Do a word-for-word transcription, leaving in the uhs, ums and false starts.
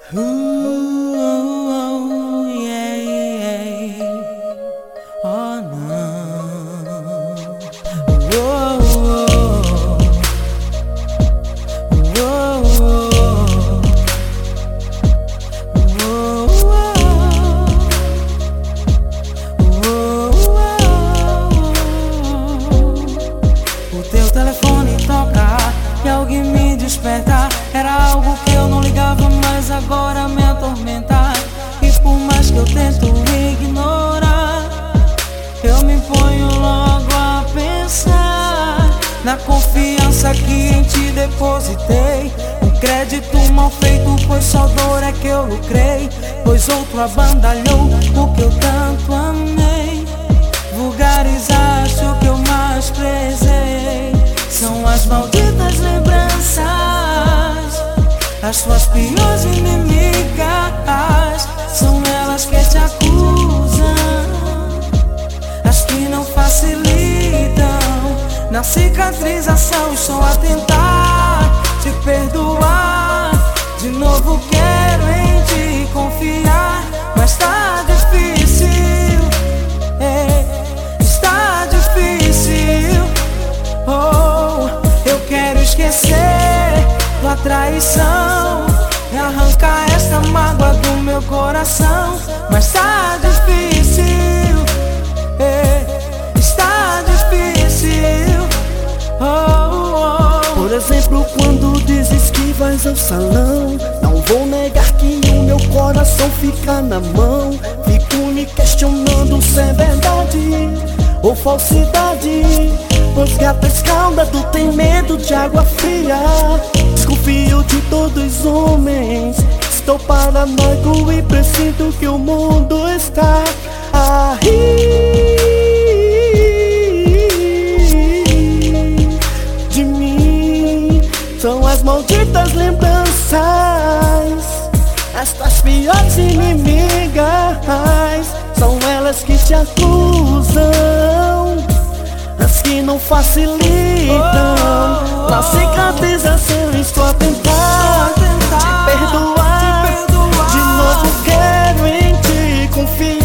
Uh, oh, yeah, yeah. Oh não. Oh, oh, oh, oh. O teu telefone toca e alguém me desperta. Era algo que eu não ligava, mas agora me atormenta. E por mais que eu tento ignorar, eu me ponho logo a pensar na confiança que em ti depositei. Um crédito mal feito, pois só dor é que eu lucrei. Pois outro abandalhou o que eu tanto amei. Vulgarizaste o que eu mais prezei. São as malditas lembranças, as suas piores inimigas. São elas que te acusam, as que não facilitam na cicatrização. Estou a tentar te perdoar. De novo quero em ti confiar, mas tá difícil, é, está difícil. Oh, eu quero esquecer tua traição e arrancar essa mágoa do meu coração, mas tá difícil, é, está difícil. Oh, oh. Por exemplo, quando dizes que vais ao salão, não vou negar que o meu coração fica na mão. Fico me questionando se é verdade ou falsidade, pois gata escaldado tem medo de água fria. Desconfio de todos os homens, estou paranoico e presinto que o mundo está a rir de mim. São as malditas lembranças, as tuas piores inimigas. São elas que te acusam, as que não facilitam na cicatrização. Estou a tentar te perdoar. De novo quero em ti confiar.